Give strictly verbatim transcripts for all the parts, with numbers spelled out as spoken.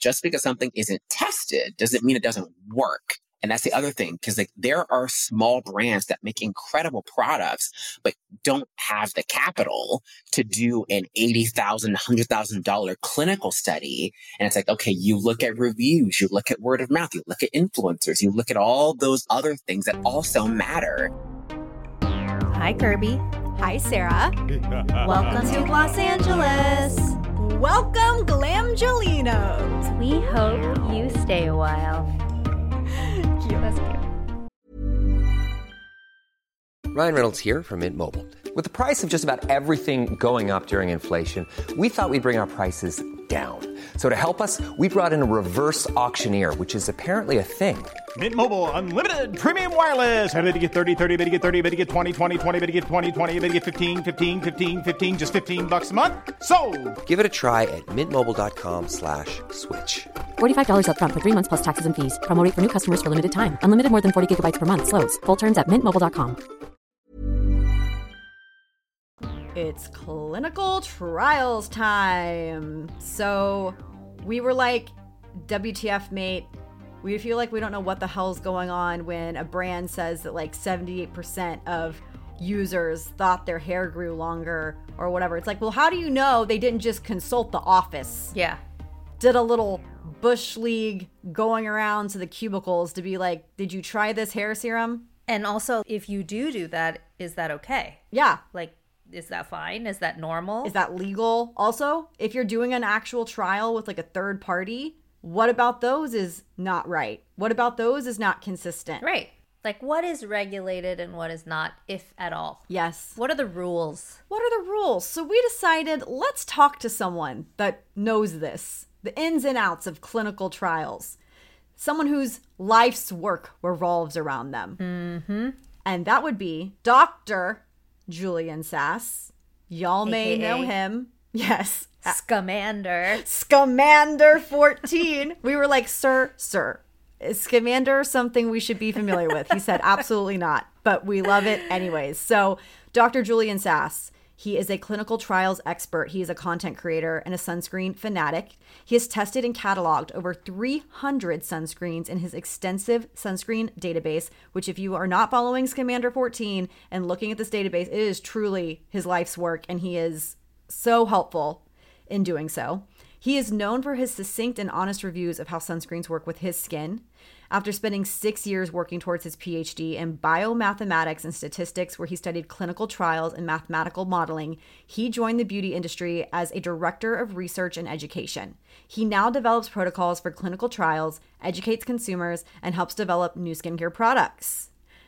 just because something isn't tested doesn't mean it doesn't work. And that's the other thing, because like there are small brands that make incredible products, but don't have the capital to do an eighty thousand dollars, one hundred thousand dollars clinical study. And it's like, okay, you look at reviews, you look at word of mouth, you look at influencers, you look at all those other things that also matter. Hi, Kirby. Hi, Sarah. Welcome to Los Angeles. Welcome, Glamgelinos. We hope you stay a while. Cute. That's cute. Ryan Reynolds here from Mint Mobile. With the price of just about everything going up during inflation, we thought we'd bring our prices down. So to help us, we brought in a reverse auctioneer, which is apparently a thing. Mint Mobile Unlimited Premium Wireless. How to get thirty, thirty, how to get thirty, how to get twenty, twenty, twenty, how to get twenty, twenty, how to get fifteen, fifteen, fifteen, fifteen, just fifteen bucks a month? Sold! Give it a try at mintmobile.com slash switch. forty-five dollars up front for three months plus taxes and fees. Promo rate for new customers for limited time. Unlimited more than forty gigabytes per month. Slows full terms at mint mobile dot com. It's clinical trials time. So we were like, W T F, mate. We feel like we don't know what the hell's going on when a brand says that like seventy-eight percent of users thought their hair grew longer or whatever. It's like, well, how do you know they didn't just consult the office? Yeah. Did a little bush league going around to the cubicles to be like, did you try this hair serum? And also, if you do do that, is that okay? Yeah. Like, is that fine? Is that normal? Is that legal? Also, if you're doing an actual trial with like a third party, what about those is not right? What about those is not consistent? Right. Like, what is regulated and what is not, if at all? Yes. What are the rules? What are the rules? So we decided, let's talk to someone that knows this, the ins and outs of clinical trials. Someone whose life's work revolves around them. Mm-hmm. And that would be Doctor Julian Sass. Y'all may A K A know him. Yes. Scamander. Scamander fourteen. We were like, sir, sir, is Scamander something we should be familiar with? He said, absolutely not, but we love it anyways. So Doctor Julian Sass, he is a clinical trials expert. He is a content creator and a sunscreen fanatic. He has tested and cataloged over three hundred sunscreens in his extensive sunscreen database, which if you are not following Scamander fourteen and looking at this database, it is truly his life's work, and he is so helpful in doing so. He is known for his succinct and honest reviews of how sunscreens work with his skin. After spending six years working towards his P H D in biomathematics and statistics, where he studied clinical trials and mathematical modeling, he joined the beauty industry as a director of research and education. He now develops protocols for clinical trials, educates consumers, and helps develop new skincare products.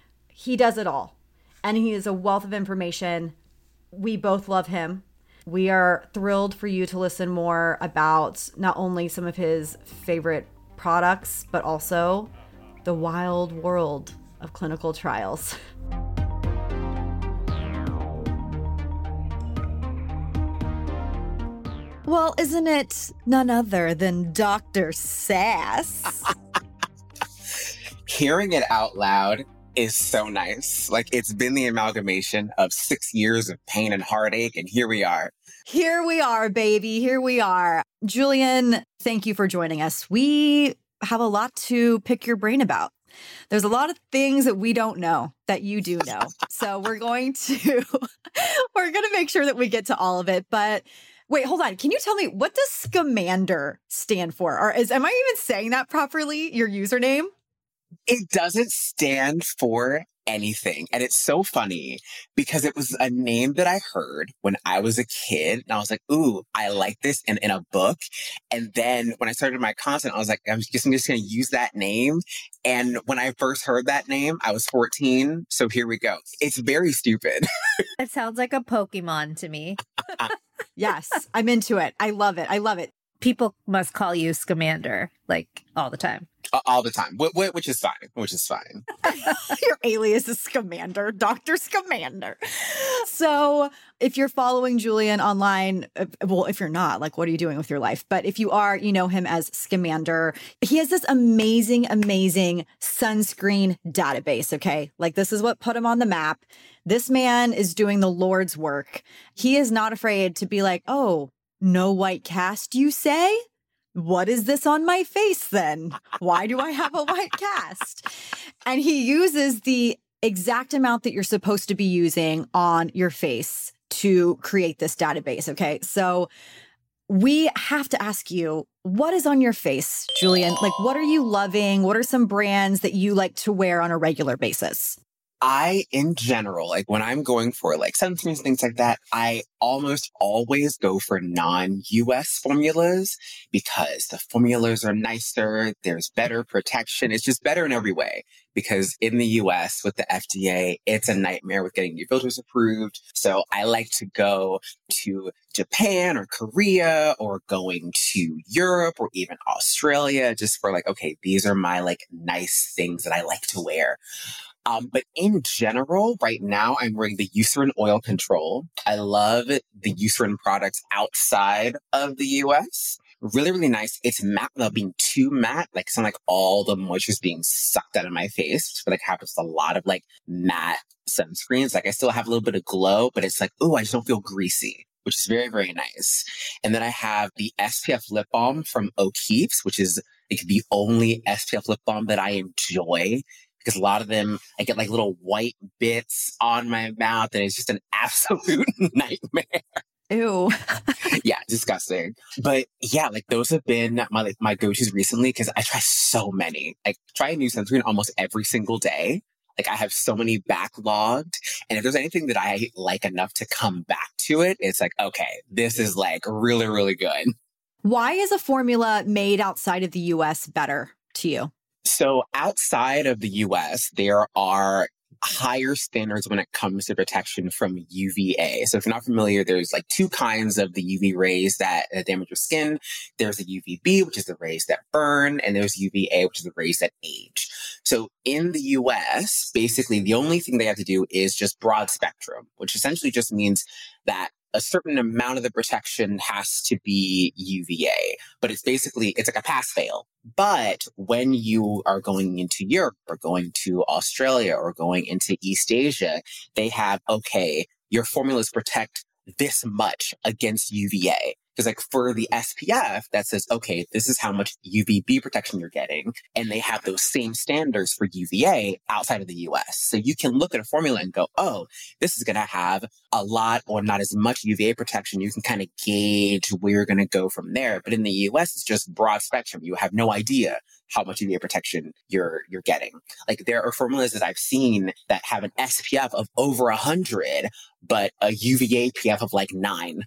He does it all, and he is a wealth of information. We both love him. We are thrilled for you to listen more about not only some of his favorite products, but also the wild world of clinical trials. Well, isn't it none other than Doctor Sass? Hearing it out loud is so nice. Like, it's been the amalgamation of six years of pain and heartache, and here we are. Here we are, baby. Here we are. Julian, thank you for joining us. We have a lot to pick your brain about. There's a lot of things that we don't know that you do know. So we're going to we're going to make sure that we get to all of it. But wait, hold on. Can you tell me, what does Scamander stand for? Or is am I even saying that properly? Your username? It doesn't stand for anything. And it's so funny because it was a name that I heard when I was a kid. And I was like, ooh, I like this in, in a book. And then when I started my content, I was like, I'm just, I'm just going to use that name. And when I first heard that name, I was fourteen. So here we go. It's very stupid. It sounds like a Pokemon to me. Yes, I'm into it. I love it. I love it. People must call you Scamander, like, all the time. Uh, all the time, wh- wh- which is fine, which is fine. Your alias is Scamander, Doctor Scamander. So if you're following Julian online, uh, well, if you're not, like, what are you doing with your life? But if you are, you know him as Scamander. He has this amazing, amazing sunscreen database, okay? Like, this is what put him on the map. This man is doing the Lord's work. He is not afraid to be like, oh, no white cast, you say? what is this on my face then? Why do I have a white cast? And he uses the exact amount that you're supposed to be using on your face to create this database. Okay. So we have to ask you, what is on your face, Julian? Like, what are you loving? What are some brands that you like to wear on a regular basis? I, in general, like when I'm going for like sunscreens, things like that, I almost always go for non-U S formulas because the formulas are nicer. There's better protection. It's just better in every way because in the U S with the F D A, it's a nightmare with getting new filters approved. So I like to go to Japan or Korea or going to Europe or even Australia just for like, okay, these are my like nice things that I like to wear. Um, but in general, right now, I'm wearing the Eucerin Oil Control. I love the Eucerin products outside of the U S. Really, really nice. It's matte without being too matte. Like, it's not like all the moisture is being sucked out of my face. But like happens with a lot of like matte sunscreens. Like I still have a little bit of glow, but it's like, oh, I just don't feel greasy, which is very, very nice. And then I have the S P F lip balm from O'Keeffe's, which is like the only S P F lip balm that I enjoy. Because a lot of them, I get like little white bits on my mouth and it's just an absolute nightmare. Ew. Yeah, disgusting. But yeah, like those have been my like my go-tos recently because I try so many. I try a new sunscreen almost every single day. Like I have so many backlogged. And if there's anything that I like enough to come back to it, it's like, okay, this is like really, really good. Why is a formula made outside of the U S better to you? So outside of the U S, there are higher standards when it comes to protection from U V A. So if you're not familiar, there's like two kinds of the U V rays that damage your skin. There's the U V B, which is the rays that burn, and there's U V A, which is the rays that age. So in the U S, basically the only thing they have to do is just broad spectrum, which essentially just means that a certain amount of the protection has to be U V A, but it's basically, it's like a pass fail. But when you are going into Europe or going to Australia or going into East Asia, they have, okay, your formulas protect this much against U V A. Because like for the S P F, that says, okay, this is how much U V B protection you're getting. And they have those same standards for U V A outside of the U S. So you can look at a formula and go, oh, this is going to have a lot or not as much U V A protection. You can kind of gauge where you're going to go from there. But in the U S, it's just broad spectrum. You have no idea how much U V A protection you're you're getting. Like there are formulas that I've seen that have an S P F of over one hundred, but a U V A P F of like nine.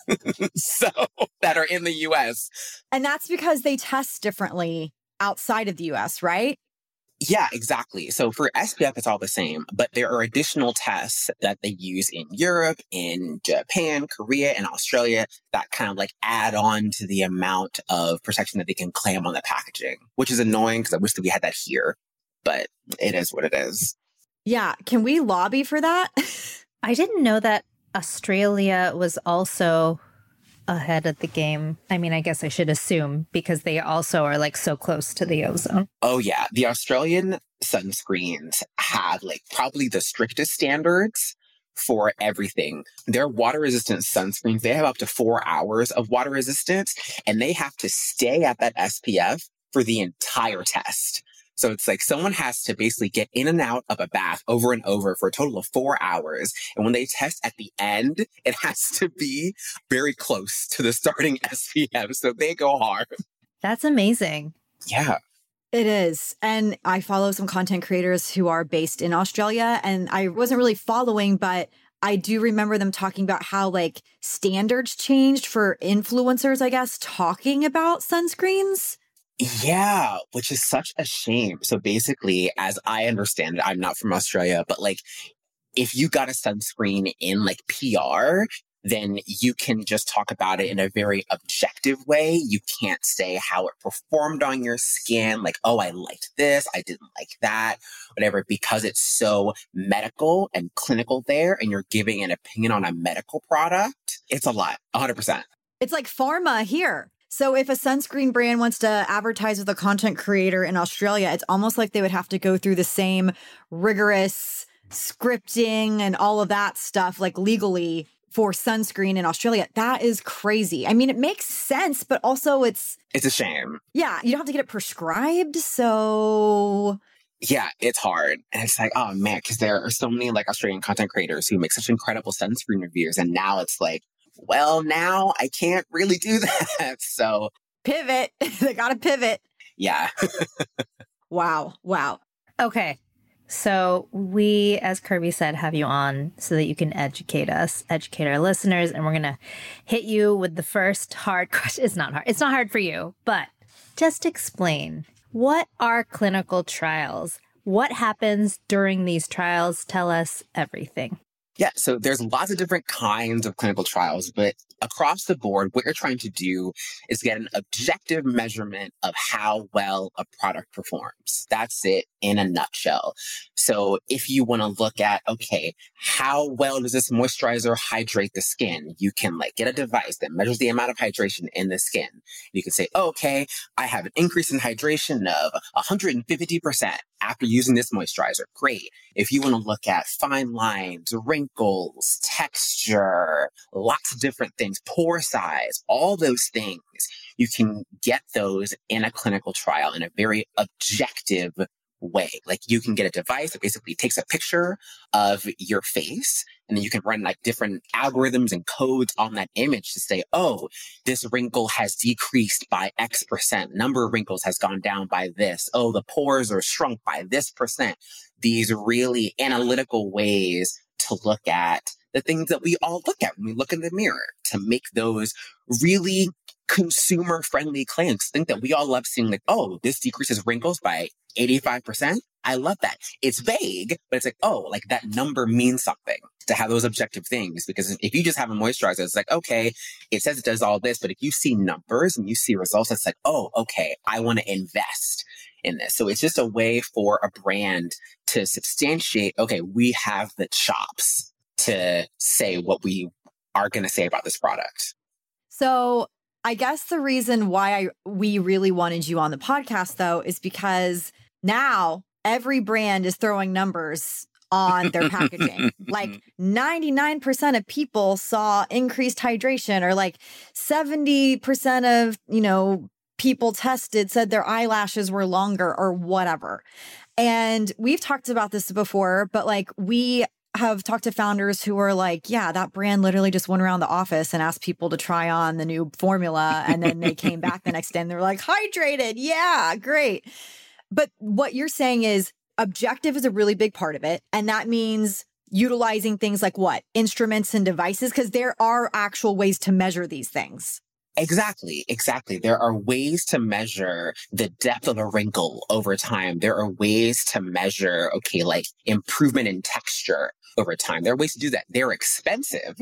So that are in the U S. And that's because they test differently outside of the U S, right? Yeah, exactly. So for S P F, it's all the same, but there are additional tests that they use in Europe, in Japan, Korea, and Australia that kind of like add on to the amount of protection that they can claim on the packaging, which is annoying because I wish that we had that here, but it is what it is. Yeah. Can we lobby for that? I didn't know that Australia was also ahead of the game. I mean, I guess I should assume because they also are like so close to the ozone. Oh yeah. The Australian sunscreens have like probably the strictest standards for everything. Their water resistant sunscreens, they have up to four hours of water resistance and they have to stay at that S P F for the entire test. So it's like someone has to basically get in and out of a bath over and over for a total of four hours. And when they test at the end, it has to be very close to the starting S P F. So they go hard. That's amazing. Yeah. It is. And I follow some content creators who are based in Australia, and I wasn't really following, but I do remember them talking about how like standards changed for influencers, I guess, talking about sunscreens. Yeah, which is such a shame. So basically, as I understand it, I'm not from Australia, but like if you got a sunscreen in like P R, then you can just talk about it in a very objective way. You can't say how it performed on your skin, like, oh, I liked this, I didn't like that, whatever, because it's so medical and clinical there, and you're giving an opinion on a medical product. It's a lot, one hundred percent. It's like pharma here. So if a sunscreen brand wants to advertise with a content creator in Australia, it's almost like they would have to go through the same rigorous scripting and all of that stuff, like legally, for sunscreen in Australia. That is crazy. I mean, it makes sense, but also it's... It's a shame. Yeah, you don't have to get it prescribed, so... Yeah, it's hard. And it's like, oh man, because there are so many like Australian content creators who make such incredible sunscreen reviews. And now it's like, well, now I can't really do that. So pivot. They got to pivot. Yeah. Wow. Wow. Okay. So we, as Kirby said, have you on so that you can educate us, educate our listeners. And we're going to hit you with the first hard question. It's not hard. It's not hard for you, but just explain. What are clinical trials? What happens during these trials? Tell us everything. Yeah, so there's lots of different kinds of clinical trials, but across the board, what you're trying to do is get an objective measurement of how well a product performs. That's it in a nutshell. So if you want to look at, okay, how well does this moisturizer hydrate the skin? You can like get a device that measures the amount of hydration in the skin. You can say, okay, I have an increase in hydration of one hundred fifty percent after using this moisturizer. Great. If you want to look at fine lines, wrinkles, texture, lots of different things, pore size, all those things, you can get those in a clinical trial in a very objective way. Like you can get a device that basically takes a picture of your face, and then you can run like different algorithms and codes on that image to say, oh, this wrinkle has decreased by X percent. Number of wrinkles has gone down by this. Oh, the pores are shrunk by this percent. These really analytical ways to look at the things that we all look at when we look in the mirror, to make those really consumer-friendly claims. Think that we all love seeing like, oh, this decreases wrinkles by eighty-five percent. I love that. It's vague, but it's like, oh, like that number means something, to have those objective things. Because if you just have a moisturizer, it's like, okay, it says it does all this, but if you see numbers and you see results, it's like, oh, okay, I want to invest in this. So it's just a way for a brand to substantiate, okay, we have the chops to say what we are going to say about this product. So I guess the reason why I we really wanted you on the podcast, though, is because now every brand is throwing numbers on their packaging. Like ninety-nine percent of people saw increased hydration, or like seventy percent of, you know, people tested said their eyelashes were longer, or whatever. And we've talked about this before, but like we have talked to founders who are like, yeah, that brand literally just went around the office and asked people to try on the new formula. And then they came back the next day and they were like, hydrated. Yeah, great. But what you're saying is objective is a really big part of it. And that means utilizing things like what? Instruments and devices, because there are actual ways to measure these things. Exactly, exactly. There are ways to measure the depth of a wrinkle over time. There are ways to measure, okay, like improvement in texture over time. There are ways to do that. They're expensive,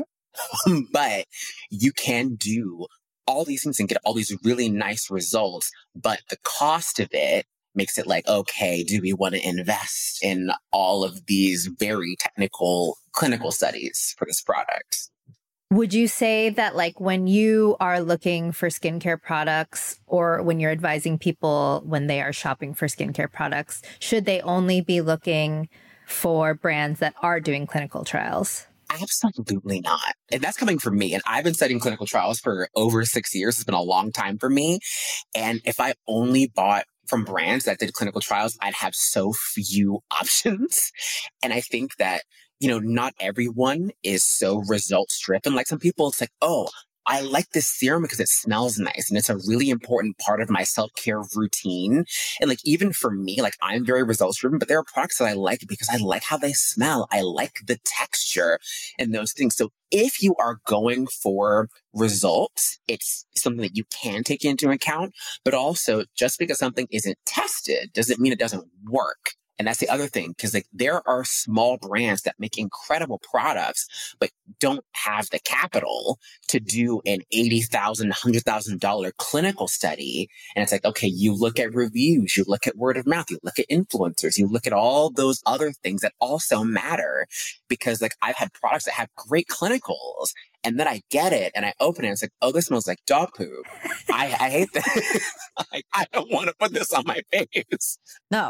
but you can do all these things and get all these really nice results. But the cost of it makes it like, okay, do we want to invest in all of these very technical clinical studies for this product? Would you say that like when you are looking for skincare products, or when you're advising people when they are shopping for skincare products, should they only be looking for brands that are doing clinical trials? Absolutely not. And that's coming from me. And I've been studying clinical trials for over six years. It's been a long time for me. And if I only bought from brands that did clinical trials, I'd have so few options. And I think that, you know, not everyone is so results driven. Like some people, it's like, oh, I like this serum because it smells nice and it's a really important part of my self-care routine. And like, even for me, like I'm very results driven, but there are products that I like because I like how they smell. I like the texture and those things. So if you are going for results, it's something that you can take into account, but also just because something isn't tested doesn't mean it doesn't work. And that's the other thing, because like there are small brands that make incredible products, but don't have the capital to do an eighty thousand dollars, one hundred thousand dollars clinical study. And it's like, okay, you look at reviews, you look at word of mouth, you look at influencers, you look at all those other things that also matter. Because like I've had products that have great clinicals, and then I get it and I open it and it's like, oh, this smells like dog poop. I, I hate that. Like, I don't want to put this on my face. No.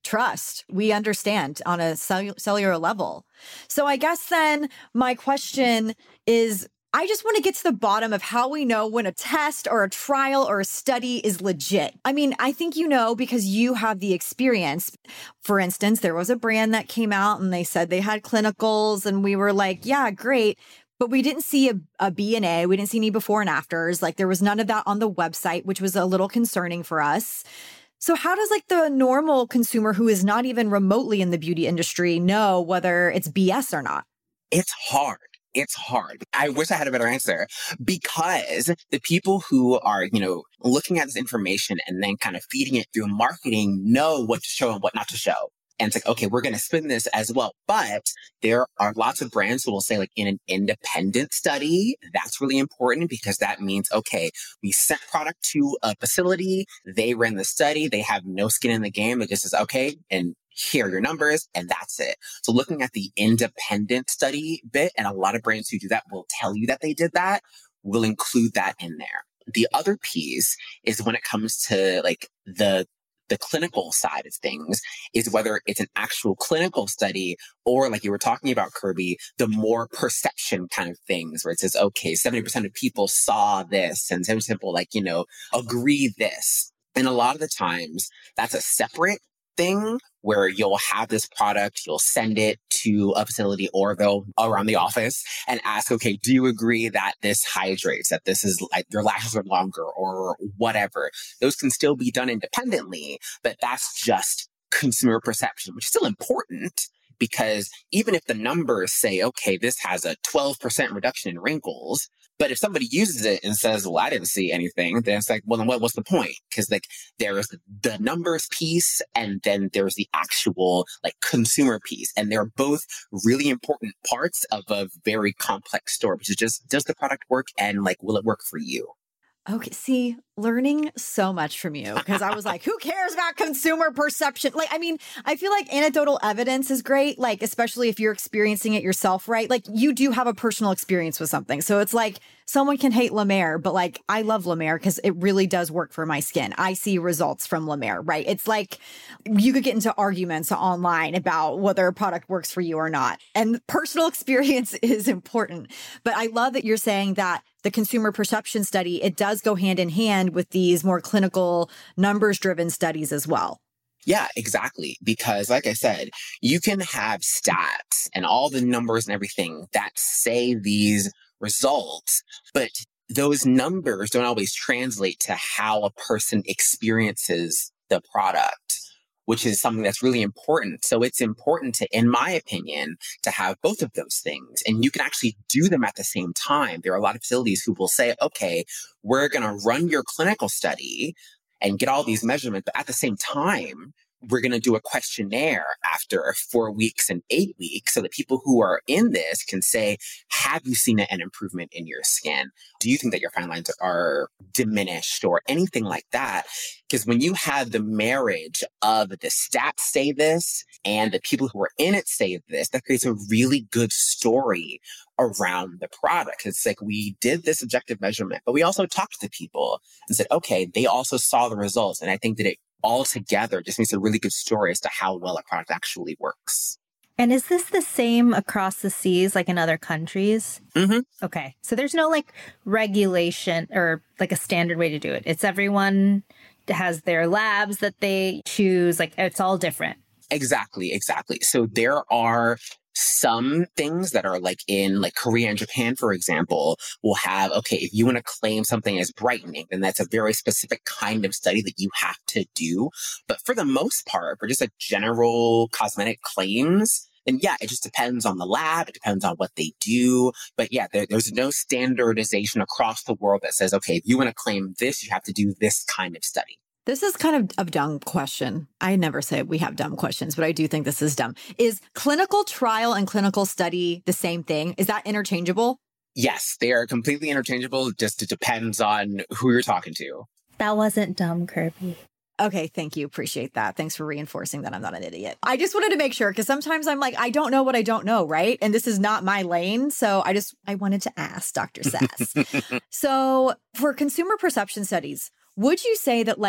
trust. We understand on a cell- cellular level. So I guess then my question is, I just want to get to the bottom of how we know when a test or a trial or a study is legit. I mean, I think you know because you have the experience. For instance, there was a brand that came out and they said they had clinicals and we were like, yeah, great. But we didn't see a, a B and A. We didn't see any before and afters. Like there was none of that on the website, which was a little concerning for us. So how does like the normal consumer who is not even remotely in the beauty industry know whether it's B S or not? It's hard. It's hard. I wish I had a better answer because the people who are, you know, looking at this information and then kind of feeding it through marketing know what to show and what not to show. And it's like, okay, we're going to spin this as well. But there are lots of brands who will say like in an independent study, that's really important because that means, okay, we sent product to a facility. They ran the study. They have no skin in the game. It just says, okay, and here are your numbers, and that's it. So looking at the independent study bit, and a lot of brands who do that will tell you that they did that, will include that in there. The other piece is when it comes to like the the clinical side of things is whether it's an actual clinical study or like you were talking about, Kirby, the more perception kind of things where it says, okay, seventy percent of people saw this and seventy percent people like, you know, agree this. And a lot of the times that's a separate thing where you'll have this product, you'll send it to a facility or they'll around the office and ask, okay, do you agree that this hydrates, that this is like your lashes are longer or whatever? Those can still be done independently, but that's just consumer perception, which is still important because even if the numbers say, okay, this has a twelve percent reduction in wrinkles, but if somebody uses it and says, well, I didn't see anything, then it's like, well, then what, what's the point? Because like there's the numbers piece and then there's the actual like consumer piece. And they're both really important parts of a very complex story, which is just, does the product work and like, will it work for you? Okay, see, learning so much from you because I was like, who cares about consumer perception? Like, I mean, I feel like anecdotal evidence is great, like, especially if you're experiencing it yourself, right? Like, you do have a personal experience with something. So it's like someone can hate La Mer, but like, I love La Mer because it really does work for my skin. I see results from La Mer, right? It's like you could get into arguments online about whether a product works for you or not. And personal experience is important. But I love that you're saying that the consumer perception study, it does go hand in hand with these more clinical numbers driven studies as well. Yeah, exactly. Because like I said, you can have stats and all the numbers and everything that say these results, but those numbers don't always translate to how a person experiences the product, which is something that's really important. So it's important to, in my opinion, to have both of those things. And you can actually do them at the same time. There are a lot of facilities who will say, okay, we're going to run your clinical study and get all these measurements, but at the same time, we're going to do a questionnaire after four weeks and eight weeks so that people who are in this can say, have you seen an improvement in your skin? Do you think that your fine lines are diminished or anything like that? Because when you have the marriage of the stats say this and the people who are in it say this, that creates a really good story around the product. It's like we did this objective measurement, but we also talked to people and said, okay, they also saw the results. And I think that it all together just makes a really good story as to how well a product actually works. And is this the same across the seas, like in other countries? Mm-hmm. Okay. So there's no like regulation or like a standard way to do it. It's everyone has their labs that they choose. Like it's all different. Exactly. Exactly. So there are some things that are like in like Korea and Japan, for example, will have, okay, if you want to claim something as brightening, then that's a very specific kind of study that you have to do. But for the most part, for just like general cosmetic claims, then yeah, it just depends on the lab. It depends on what they do. But yeah, there, there's no standardization across the world that says, okay, if you want to claim this, you have to do this kind of study. This is kind of a dumb question. I never say we have dumb questions, but I do think this is dumb. Is clinical trial and clinical study the same thing? Is that interchangeable? Yes, they are completely interchangeable. Just it depends on who you're talking to. That wasn't dumb, Kirby. Okay, thank you. Appreciate that. Thanks for reinforcing that I'm not an idiot. I just wanted to make sure because sometimes I'm like, I don't know what I don't know, right? And this is not my lane. So I just, I wanted to ask Doctor Sass. So for consumer perception studies, would you say that like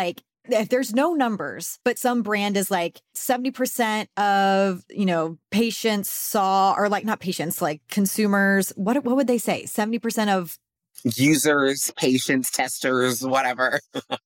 if there's no numbers, but some brand is like seventy percent of, you know, patients saw, or like not patients, like consumers, what what would they say? seventy percent of users, patients, testers, whatever.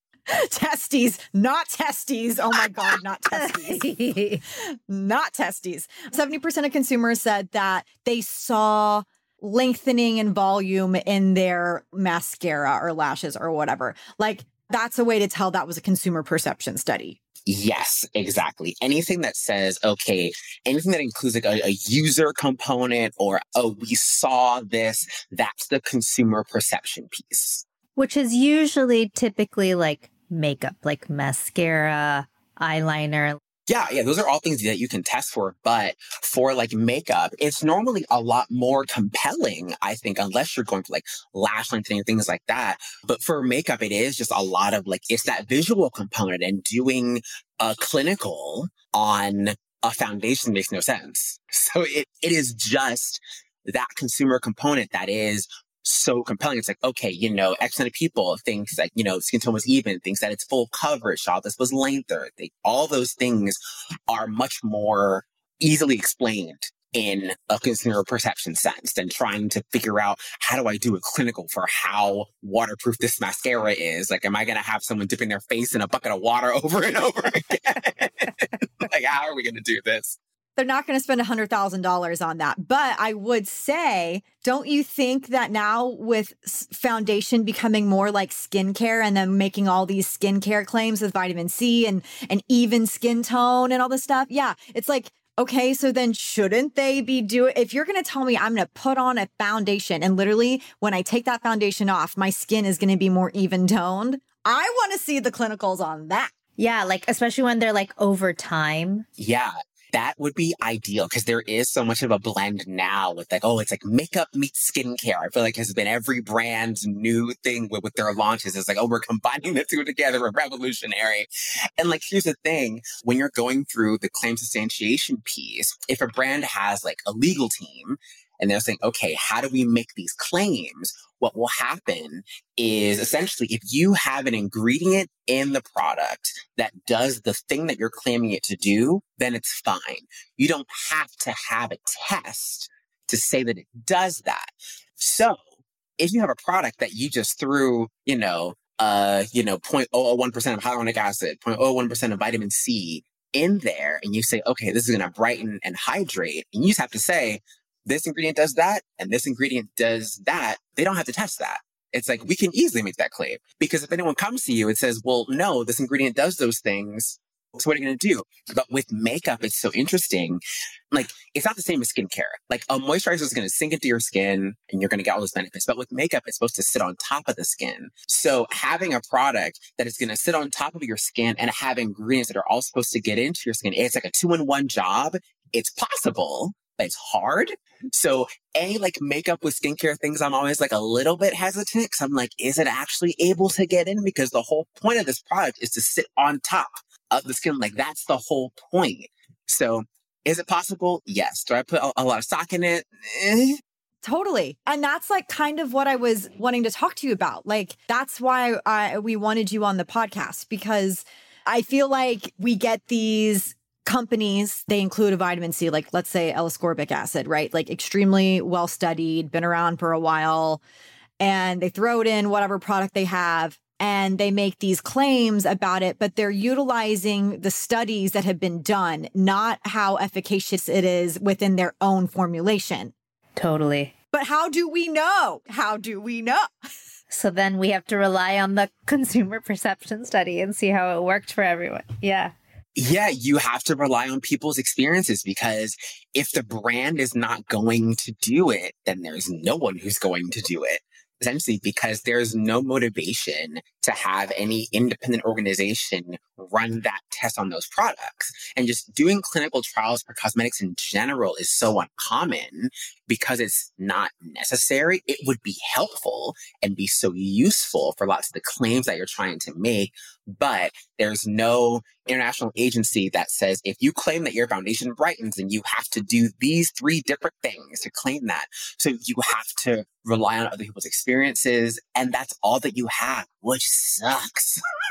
Testes, not testes. Oh my God, not testes. Not testes. seventy percent of consumers said that they saw lengthening in volume in their mascara or lashes or whatever. Like, that's a way to tell that was a consumer perception study. Yes, exactly. Anything that says, okay, anything that includes like a, a user component or, oh, we saw this, that's the consumer perception piece. Which is usually typically like makeup, like mascara, eyeliner. Yeah, yeah, those are all things that you can test for. But for like makeup, it's normally a lot more compelling, I think, unless you're going for like lash lengthening and things like that. But for makeup, it is just a lot of like, it's that visual component, and doing a clinical on a foundation makes no sense. So it, it is just that consumer component that is so compelling. It's like, okay, you know, X amount of people thinks that, you know, skin tone was even, thinks that it's full coverage, all this was lengther. They, all those things are much more easily explained in a consumer perception sense than trying to figure out, how do I do a clinical for how waterproof this mascara is? Like, am I going to have someone dipping their face in a bucket of water over and over again? Like, how are we going to do this? They're not going to spend one hundred thousand dollars on that. But I would say, don't you think that now with foundation becoming more like skincare and then making all these skincare claims with vitamin C and, and even skin tone and all this stuff? Yeah, it's like, okay, so then shouldn't they be doing, if you're going to tell me I'm going to put on a foundation and literally when I take that foundation off, my skin is going to be more even toned, I want to see the clinicals on that. Yeah, like especially when they're like over time. Yeah. That would be ideal, because there is so much of a blend now with like, oh, it's like makeup meets skincare. I feel like has been every brand's new thing with, with their launches. It's like, oh, we're combining the two together. We're revolutionary. And like, here's the thing. When you're going through the claim substantiation piece, if a brand has like a legal team and they're saying, okay, how do we make these claims? What will happen is essentially if you have an ingredient in the product that does the thing that you're claiming it to do, then it's fine. You don't have to have a test to say that it does that. So if you have a product that you just threw, you know, uh, you know, zero point zero zero one percent of hyaluronic acid, zero point zero zero one percent of vitamin C in there, and you say, okay, this is going to brighten and hydrate, and you just have to say, this ingredient does that, and this ingredient does that, they don't have to test that. It's like, we can easily make that claim. Because if anyone comes to you and says, well, no, this ingredient does those things, so what are you going to do? But with makeup, it's so interesting. Like, it's not the same as skincare. Like, a moisturizer is going to sink into your skin, and you're going to get all those benefits. But with makeup, it's supposed to sit on top of the skin. So having a product that is going to sit on top of your skin and have ingredients that are all supposed to get into your skin, it's like a two-in-one job. It's possible. It's hard. So any like makeup with skincare things, I'm always like a little bit hesitant because I'm like, is it actually able to get in? Because the whole point of this product is to sit on top of the skin. Like, that's the whole point. So is it possible? Yes. Do I put a, a lot of stock in it? Eh. Totally. And that's like kind of what I was wanting to talk to you about. Like, that's why I, we wanted you on the podcast, because I feel like we get these companies, they include a vitamin C, like let's say L-ascorbic acid, right? Like extremely well studied, been around for a while, and they throw it in whatever product they have and they make these claims about it, but they're utilizing the studies that have been done, not how efficacious it is within their own formulation. Totally. But how do we know? How do we know? So then we have to rely on the consumer perception study and see how it worked for everyone. Yeah. Yeah, you have to rely on people's experiences, because if the brand is not going to do it, then there's no one who's going to do it. Essentially, because there's no motivation to have any independent organization run that test on those products. And just doing clinical trials for cosmetics in general is so uncommon because it's not necessary. It would be helpful and be so useful for lots of the claims that you're trying to make. But there's no international agency that says, if you claim that your foundation brightens, then you have to do these three different things to claim that. So you have to rely on other people's experiences. And that's all that you have, which sucks.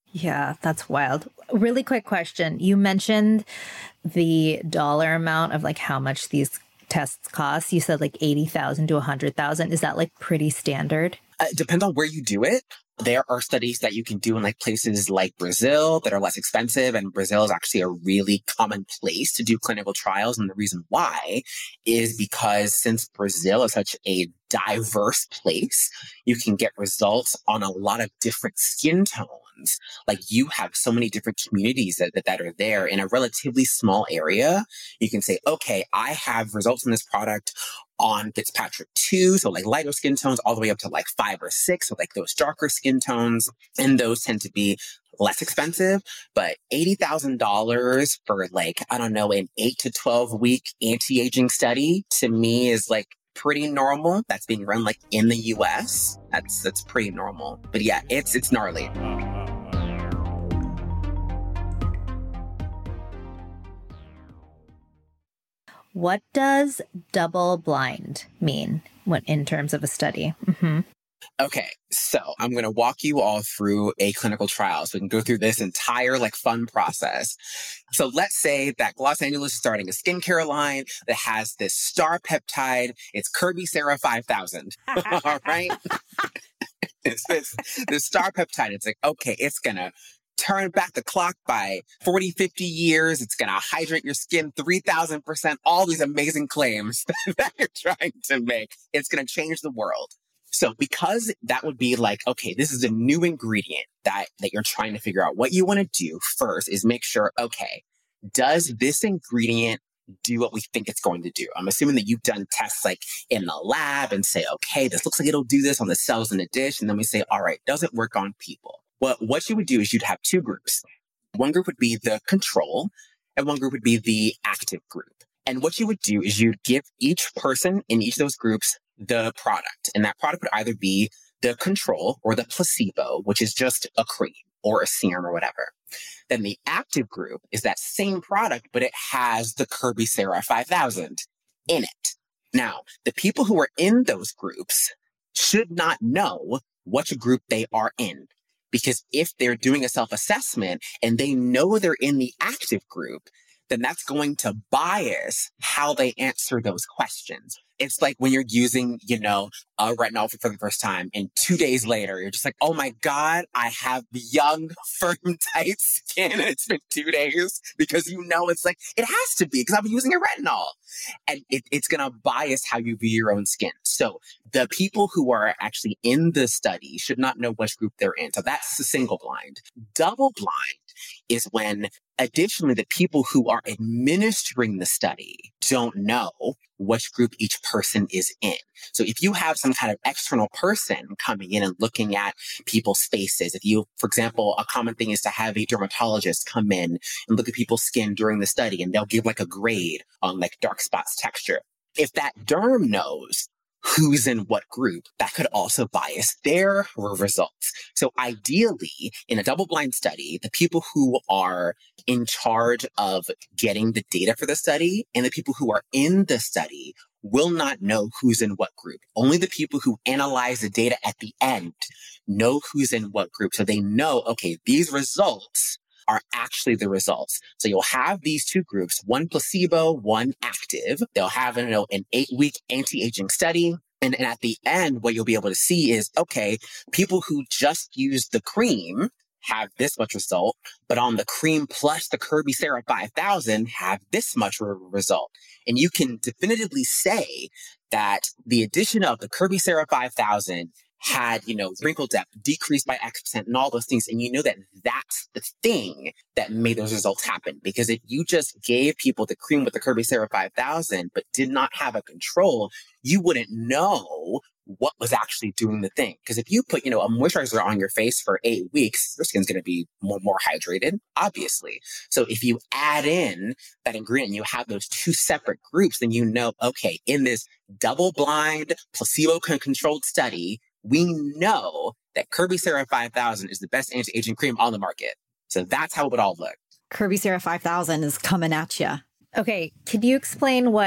Yeah, that's wild. Really quick question. You mentioned the dollar amount of like how much these tests cost. You said like eighty thousand to one hundred thousand. Is that like pretty standard? Uh, it depends on where you do it. There are studies that you can do in like places like Brazil that are less expensive. And Brazil is actually a really common place to do clinical trials. And the reason why is because since Brazil is such a diverse place, you can get results on a lot of different skin tones. Like you have so many different communities that, that, that are there in a relatively small area. You can say, okay, I have results in this product on Fitzpatrick two, so like lighter skin tones, all the way up to like five or six, so like those darker skin tones. And those tend to be less expensive, but eighty thousand dollars for like, I don't know, an eight to twelve week anti-aging study to me is like pretty normal. That's being run like in the U S. That's, that's pretty normal. But yeah, it's, it's gnarly. What does double blind mean when in terms of a study? Mm-hmm. Okay, so I'm going to walk you all through a clinical trial so we can go through this entire like fun process. So let's say that Los Angeles is starting a skincare line that has this star peptide. It's Kirby-Cera five thousand. All right? It's this, this star peptide. It's like, okay, it's going to turn back the clock by forty, fifty years. It's going to hydrate your skin three thousand percent. All these amazing claims that you're trying to make. It's going to change the world. So because that would be like, okay, this is a new ingredient that, that you're trying to figure out. What you want to do first is make sure, okay, does this ingredient do what we think it's going to do? I'm assuming that you've done tests like in the lab and say, okay, this looks like it'll do this on the cells in the dish. And then we say, all right, does it work on people? Well, what you would do is you'd have two groups. One group would be the control and one group would be the active group. And what you would do is you'd give each person in each of those groups the product. And that product would either be the control or the placebo, which is just a cream or a serum or whatever. Then the active group is that same product, but it has the Kirby-Cera five thousand in it. Now, the people who are in those groups should not know which group they are in. Because if they're doing a self-assessment and they know they're in the active group, then that's going to bias how they answer those questions. It's like when you're using, you know, a retinol for, for the first time and two days later, you're just like, oh my God, I have young, firm, tight skin and it's been two days because you know it's like, it has to be because I've been using a retinol. And it, it's going to bias how you view your own skin. So the people who are actually in the study should not know which group they're in. So that's the single blind. Double blind is when additionally the people who are administering the study don't know which group each person is in. So if you have some kind of external person coming in and looking at people's faces, if you, for example, a common thing is to have a dermatologist come in and look at people's skin during the study and they'll give like a grade on like dark spots texture. If that derm knows who's in what group, that could also bias their results. So ideally, in a double-blind study, the people who are in charge of getting the data for the study and the people who are in the study will not know who's in what group. Only the people who analyze the data at the end know who's in what group. So they know, okay, these results are actually the results. So you'll have these two groups, one placebo, one active. They'll have, you know, an eight-week anti-aging study. And, and at the end, what you'll be able to see is, okay, people who just used the cream have this much result, but on the cream plus the Kirby-Cera five thousand have this much result. And you can definitively say that the addition of the Kirby-Cera five thousand had, you know, wrinkle depth decreased by X percent and all those things. And you know that that's the thing that made those results happen. Because if you just gave people the cream with the Kirby-Cera five thousand, but did not have a control, you wouldn't know what was actually doing the thing. Because if you put, you know, a moisturizer on your face for eight weeks, your skin's going to be more, more hydrated, obviously. So if you add in that ingredient, you have those two separate groups, then you know, okay, in this double-blind, placebo-controlled study, we know that Kirby-Cera five thousand is the best anti-aging cream on the market. So that's how it would all look. Kirby-Cera five thousand is coming at you. Okay, could you explain what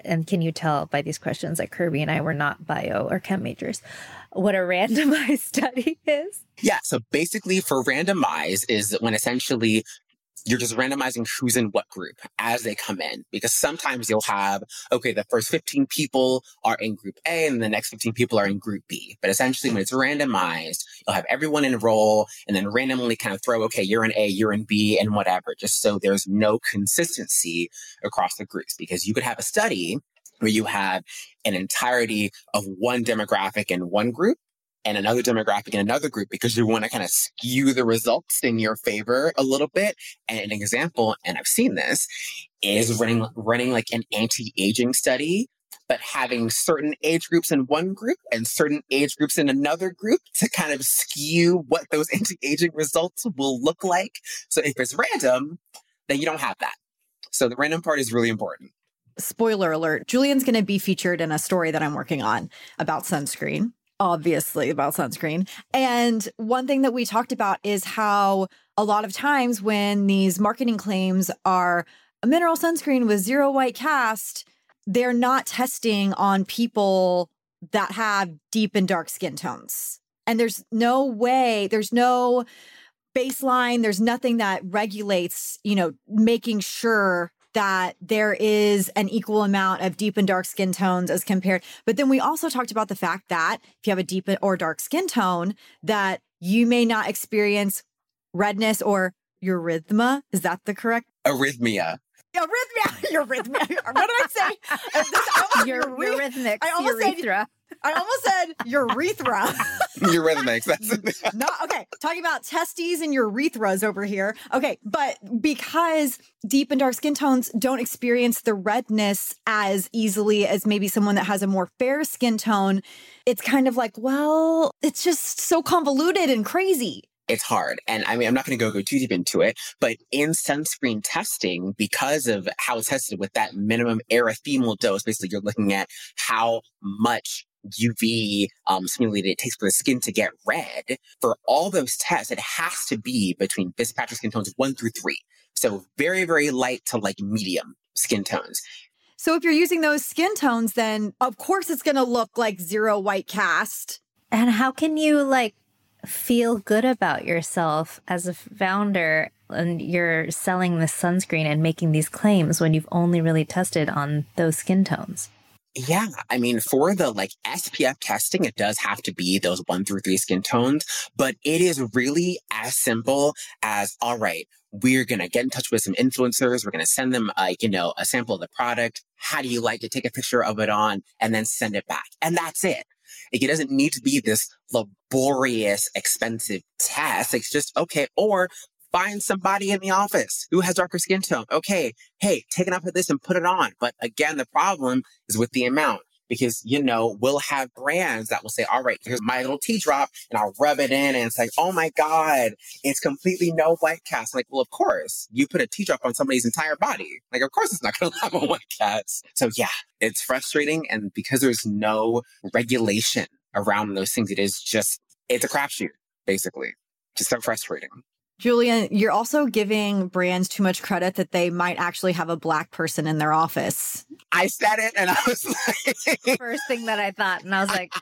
and can you tell by these questions that Kirby and I were not bio or chem majors, what a randomized study is? Yeah. So basically for randomize is when essentially you're just randomizing who's in what group as they come in, because sometimes you'll have, okay, the first fifteen people are in group A and the next fifteen people are in group B. But essentially when it's randomized, you'll have everyone enroll and then randomly kind of throw, okay, you're in A, you're in B and whatever, just so there's no consistency across the groups. Because you could have a study where you have an entirety of one demographic in one group and another demographic in another group, because you want to kind of skew the results in your favor a little bit. And an example, and I've seen this, is running running like an anti-aging study, but having certain age groups in one group and certain age groups in another group to kind of skew what those anti-aging results will look like. So if it's random, then you don't have that. So the random part is really important. Spoiler alert, Julian's going to be featured in a story that I'm working on about sunscreen. Obviously about sunscreen. And one thing that we talked about is how a lot of times when these marketing claims are a mineral sunscreen with zero white cast, they're not testing on people that have deep and dark skin tones. And there's no way, there's no baseline, there's nothing that regulates, you know, making sure that there is an equal amount of deep and dark skin tones as compared. But then we also talked about the fact that if you have a deep or dark skin tone, that you may not experience redness or erythema. Is that the correct? Arrhythmia. Arrhythmia. Eurythmia. What did I say? Uh, this, I almost, Your eurythmics, I almost urethra. Said, I almost said urethra. Eurythmics. That's Not okay. Talking about testes and urethras over here. Okay, but because deep and dark skin tones don't experience the redness as easily as maybe someone that has a more fair skin tone, it's kind of like, well, it's just so convoluted and crazy. It's hard. And I mean, I'm not going to go go too deep into it, but in sunscreen testing, because of how it's tested with that minimum erythemal dose, basically you're looking at how much U V um, stimulated it takes for the skin to get red. For all those tests, it has to be between Fitzpatrick skin tones one through three. So very, very light to like medium skin tones. So if you're using those skin tones, then of course it's going to look like zero white cast. And how can you like feel good about yourself as a founder and you're selling this sunscreen and making these claims when you've only really tested on those skin tones? Yeah. I mean, for the like S P F testing, it does have to be those one through three skin tones, but it is really as simple as, all right, we're going to get in touch with some influencers. We're going to send them, like, you know, a sample of the product. How do you like to take a picture of it on and then send it back? And that's it. Like, it doesn't need to be this laborious, expensive test. It's just, okay, or find somebody in the office who has darker skin tone. Okay, hey, take enough of this and put it on. But again, the problem is with the amount. Because, you know, we'll have brands that will say, all right, here's my little tea drop, and I'll rub it in, and it's like, oh my God, it's completely no white cast. I'm like, well, of course, you put a tea drop on somebody's entire body. Like, of course it's not going to have a white cast. So yeah, it's frustrating. And because there's no regulation around those things, it is just, it's a crapshoot, basically. Just so frustrating. Julian, you're also giving brands too much credit that they might actually have a Black person in their office. I said it and I was like... First thing that I thought, and I was like...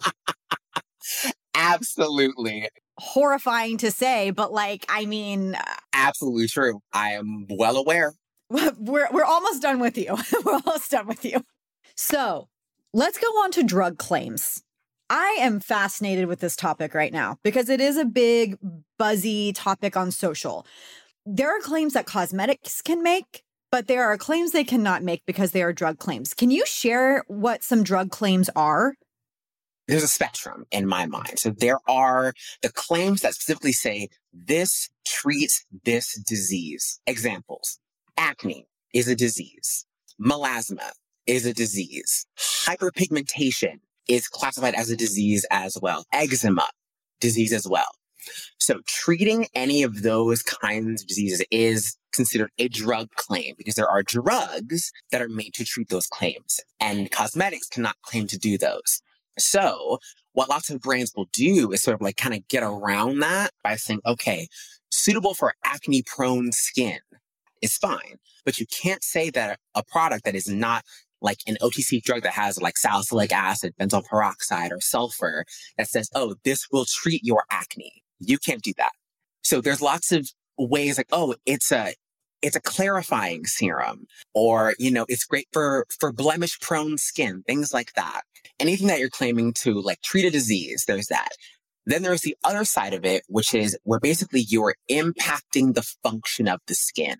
Absolutely. Horrifying to say, but like, I mean... Absolutely true. I am well aware. We're, we're almost done with you. We're almost done with you. So let's go on to drug claims. I am fascinated with this topic right now because it is a big, buzzy topic on social. There are claims that cosmetics can make, but there are claims they cannot make because they are drug claims. Can you share what some drug claims are? There's a spectrum in my mind. So there are the claims that specifically say this treats this disease. Examples: acne is a disease. Melasma is a disease. Hyperpigmentation is classified as a disease as well. Eczema, disease as well. So treating any of those kinds of diseases is considered a drug claim because there are drugs that are made to treat those claims, and cosmetics cannot claim to do those. So what lots of brands will do is sort of like kind of get around that by saying, okay, suitable for acne prone skin is fine, but you can't say that a product that is not like an O T C drug that has like salicylic acid, benzoyl peroxide, or sulfur that says, oh, this will treat your acne. You can't do that. So there's lots of ways like, oh, it's a it's a clarifying serum, or, you know, it's great for, for blemish prone skin, things like that. Anything that you're claiming to like treat a disease, there's that. Then there's the other side of it, which is where basically you're impacting the function of the skin.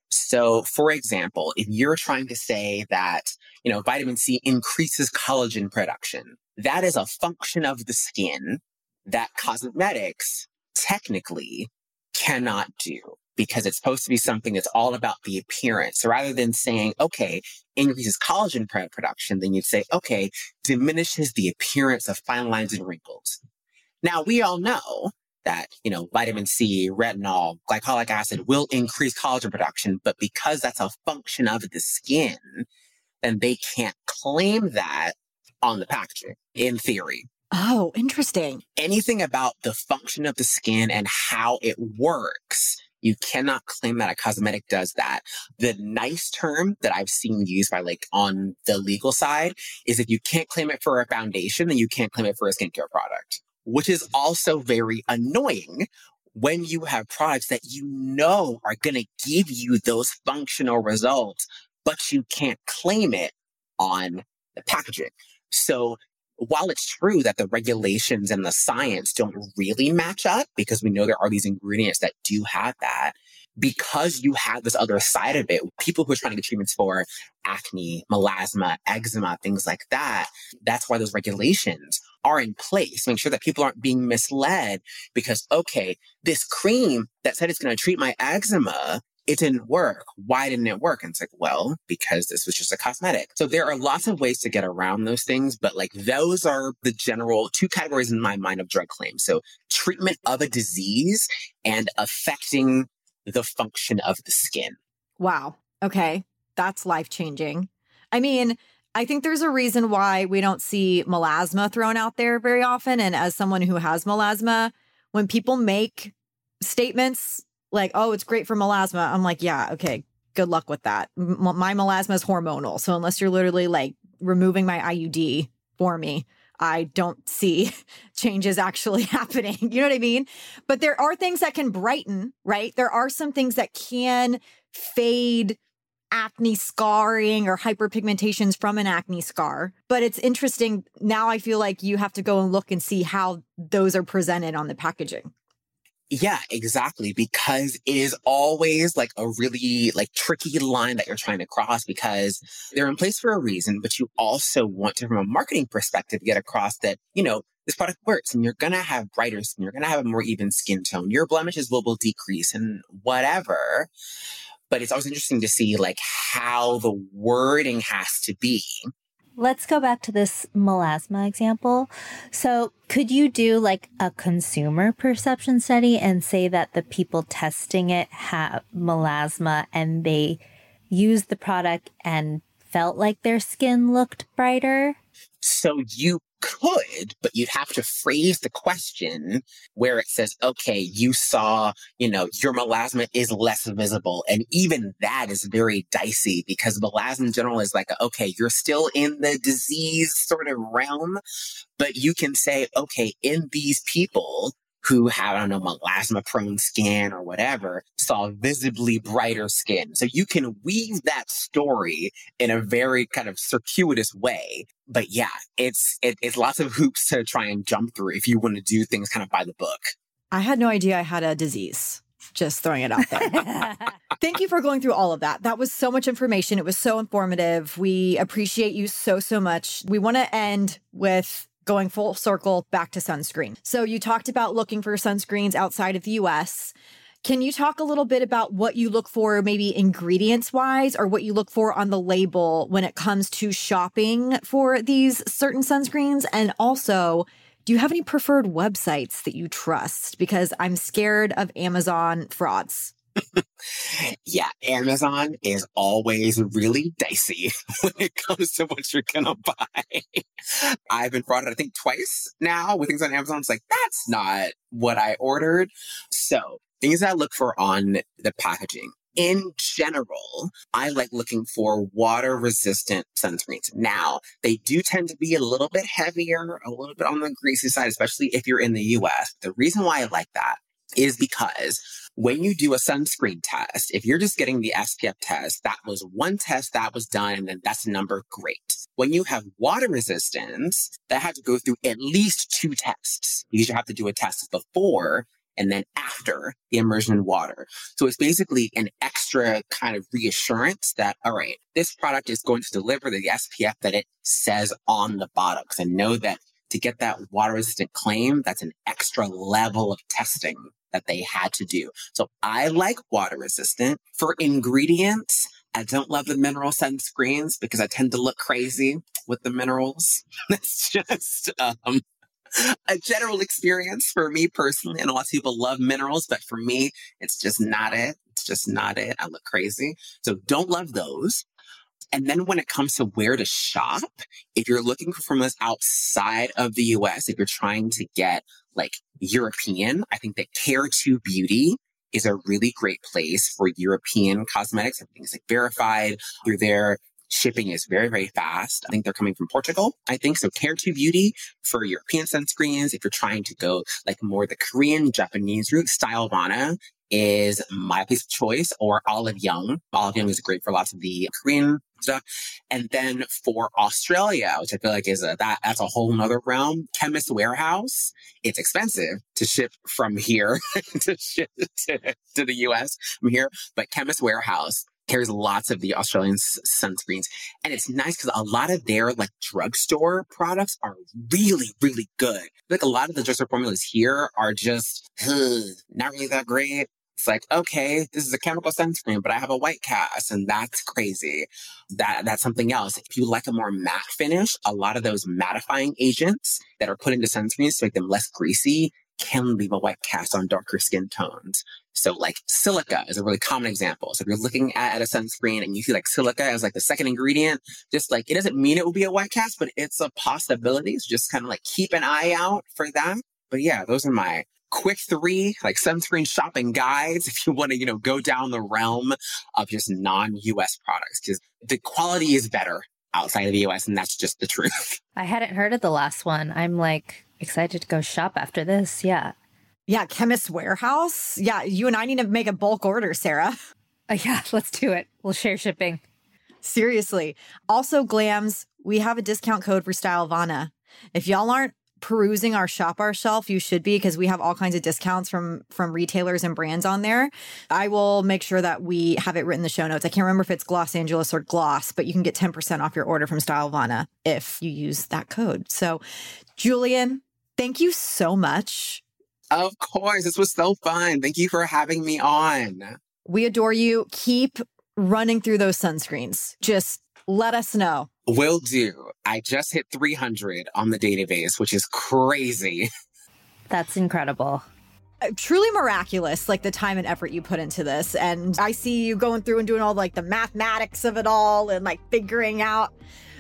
So for example, if you're trying to say that, you know, vitamin C increases collagen production, that is a function of the skin that cosmetics technically cannot do, because it's supposed to be something that's all about the appearance. So rather than saying, okay, increases collagen production, then you'd say, okay, diminishes the appearance of fine lines and wrinkles. Now, we all know that, you know, vitamin C, retinol, glycolic acid will increase collagen production, but because that's a function of the skin, then they can't claim that on the packaging, in theory. Oh, interesting. Anything about the function of the skin and how it works, you cannot claim that a cosmetic does that. The nice term that I've seen used by like on the legal side is if you can't claim it for a foundation, then you can't claim it for a skincare product, which is also very annoying when you have products that you know are going to give you those functional results, but you can't claim it on the packaging. So while it's true that the regulations and the science don't really match up, because we know there are these ingredients that do have that, because you have this other side of it, people who are trying to get treatments for acne, melasma, eczema, things like that, that's why those regulations are in place. Make sure that people aren't being misled because, okay, this cream that said it's going to treat my eczema, it didn't work. Why didn't it work? And it's like, well, because this was just a cosmetic. So there are lots of ways to get around those things, but like those are the general two categories in my mind of drug claims. So treatment of a disease and affecting the function of the skin. Wow. Okay. That's life-changing. I mean, I think there's a reason why we don't see melasma thrown out there very often. And as someone who has melasma, when people make statements like, oh, it's great for melasma, I'm like, yeah, okay, good luck with that. M- my melasma is hormonal. So unless you're literally like removing my I U D for me, I don't see changes actually happening. You know what I mean? But there are things that can brighten, right? There are some things that can fade acne scarring or hyperpigmentations from an acne scar. But it's interesting. Now I feel like you have to go and look and see how those are presented on the packaging. Yeah, exactly. Because it is always like a really like tricky line that you're trying to cross, because they're in place for a reason, but you also want to, from a marketing perspective, get across that, you know, this product works and you're going to have brighter skin. You're going to have a more even skin tone. Your blemishes will, will decrease and whatever. But it's always interesting to see like how the wording has to be. Let's go back to this melasma example. So could you do like a consumer perception study and say that the people testing it have melasma and they used the product and felt like their skin looked brighter? So you could, but you'd have to phrase the question where it says, okay, you saw, you know, your melasma is less visible. And even that is very dicey because melasma in general is like, okay, you're still in the disease sort of realm, but you can say, okay, in these people who have, I don't know, melasma-prone skin or whatever, saw visibly brighter skin. So you can weave that story in a very kind of circuitous way. But yeah, it's it, it's lots of hoops to try and jump through if you want to do things kind of by the book. I had no idea I had a disease. Just throwing it out there. Thank you for going through all of that. That was so much information. It was so informative. We appreciate you so, so much. We want to end with going full circle back to sunscreen. So you talked about looking for sunscreens outside of the U S. Can you talk a little bit about what you look for, maybe ingredients wise, or what you look for on the label when it comes to shopping for these certain sunscreens? And also, do you have any preferred websites that you trust? Because I'm scared of Amazon frauds. Yeah, Amazon is always really dicey when it comes to what you're gonna buy. I've been frauded, I think, twice now with things on Amazon. It's like, that's not what I ordered. So things that I look for on the packaging. in general, I like looking for water resistant sunscreens. Now, they do tend to be a little bit heavier, a little bit on the greasy side, especially if you're in the U S. The reason why I like that is because when you do a sunscreen test, if you're just getting the S P F test, that was one test that was done, and then that's a number, great. When you have water resistance, that had to go through at least two tests. You should have to do a test before and then after the immersion in water. So it's basically an extra kind of reassurance that, all right, this product is going to deliver the S P F that it says on the bottom. Because I know that to get that water resistant claim, that's an extra level of testing that they had to do. So I like water resistant. For ingredients, I don't love the mineral sunscreens because I tend to look crazy with the minerals. It's just um, a general experience for me personally. And a lot of people love minerals, but for me, it's just not it. It's just not it. I look crazy. So don't love those. And then when it comes to where to shop, if you're looking for formulas outside of the U S, if you're trying to get like European, I think that Care two Beauty is a really great place for European cosmetics. Everything's like verified through there. Shipping is very, very fast. I think they're coming from Portugal, I think. So Care two Beauty for European sunscreens. If you're trying to go like more the Korean, Japanese route, Stylovana is my place of choice, or Olive Young. Olive Young is great for lots of the Korean stuff. And then for Australia, which I feel like is a, that that's a whole nother realm, Chemist Warehouse. It's expensive to ship from here to ship to, to the U S from here, but Chemist Warehouse carries lots of the Australian s- sunscreens. And it's nice because a lot of their like drugstore products are really, really good. Like a lot of the drugstore formulas here are just ugh, not really that great. It's like, okay, this is a chemical sunscreen, but I have a white cast, and that's crazy. That That's something else. If you like a more matte finish, a lot of those mattifying agents that are put into sunscreens to make them less greasy can leave a white cast on darker skin tones. So like silica is a really common example. So if you're looking at, at a sunscreen and you see like silica as like the second ingredient, just like, it doesn't mean it will be a white cast, but it's a possibility. So just kind of like keep an eye out for that. But yeah, those are my quick three like sunscreen shopping guides if you want to, you know, go down the realm of just non-U S products, because the quality is better outside of the U S, and that's just the truth. I hadn't heard of the last one. I'm like excited to go shop after this. Yeah. Yeah, Chemist Warehouse. Yeah, you and I need to make a bulk order, Sarah. Uh, yeah, let's do it. We'll share shipping. Seriously. Also, Glams, we have a discount code for Stylovana. If y'all aren't perusing our shop our shelf, you should be, because we have all kinds of discounts from from retailers and brands on there. I will make sure that we have it written in the show notes. I can't remember if it's Gloss Angeles or Gloss, but you can get ten percent off your order from Stylovana if you use that code. So, Julian, thank you so much. Of course. This was so fun. Thank you for having me on. We adore you. Keep running through those sunscreens. Just let us know. Will do. I just hit three hundred on the database, which is crazy. That's incredible. Uh, truly miraculous, like the time and effort you put into this. And I see you going through and doing all like the mathematics of it all and like figuring out.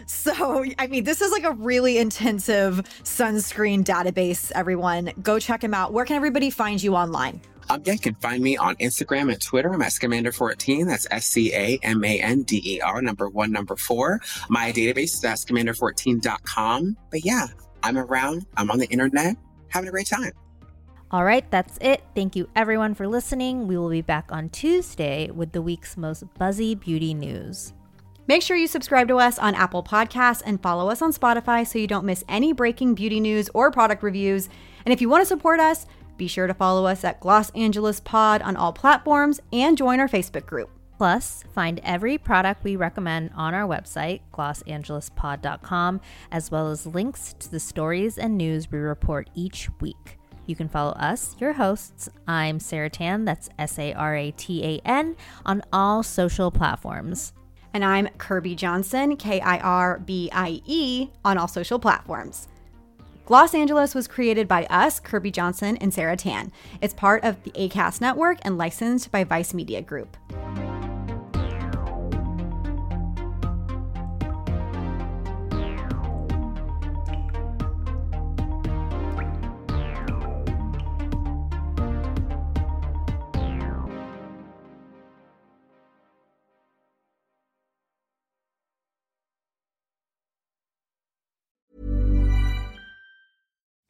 So, I mean, this is like a really intensive sunscreen database, everyone. Go check him out. Where can everybody find you online? Um, yeah, you can find me on Instagram and Twitter. I'm at Scamander fourteen. That's S C A M A N D E R, number one, number four. My database is at scamander fourteen dot com. But yeah, I'm around. I'm on the internet, having a great time. All right, that's it. Thank you everyone for listening. We will be back on Tuesday with the week's most buzzy beauty news. Make sure you subscribe to us on Apple Podcasts and follow us on Spotify so you don't miss any breaking beauty news or product reviews. And if you want to support us, be sure to follow us at Gloss Angeles Pod on all platforms and join our Facebook group. Plus, find every product we recommend on our website, gloss angeles pod dot com, as well as links to the stories and news we report each week. You can follow us, your hosts. I'm Sarah Tan, that's S A R A T A N, on all social platforms. And I'm Kirby Johnson, K I R B I E, on all social platforms. Gloss Angeles was created by us, Kirby Johnson and Sarah Tan. It's part of the Acast network and licensed by Vice Media Group.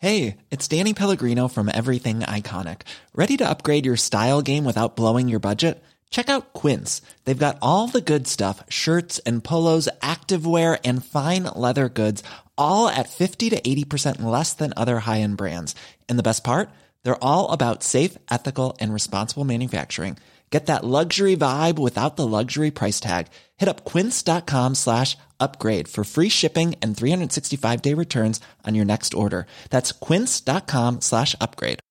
Hey, it's Danny Pellegrino from Everything Iconic. Ready to upgrade your style game without blowing your budget? Check out Quince. They've got all the good stuff, shirts and polos, activewear, and fine leather goods, all at fifty to eighty percent less than other high-end brands. And the best part? They're all about safe, ethical, and responsible manufacturing. Get that luxury vibe without the luxury price tag. Hit up quince.com slash upgrade for free shipping and three sixty-five day returns on your next order. That's quince.com slash upgrade.